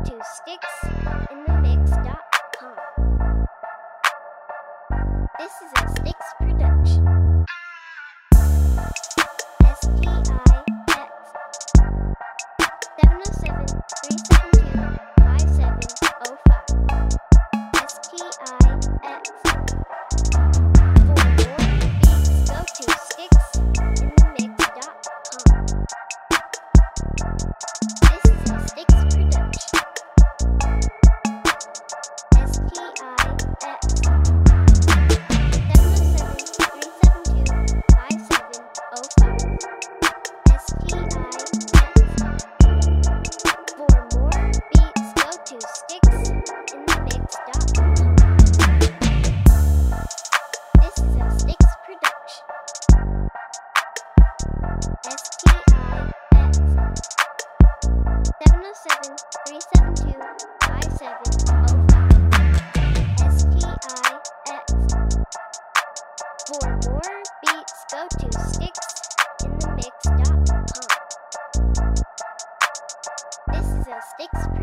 to StixInTheMix.com. This is a Stix production. STIX 707-372-5705. STIX. For more beats, go to StixInTheMix.com. This is a Stix production. For more beats, go to StixInTheMix.com. This is a Stix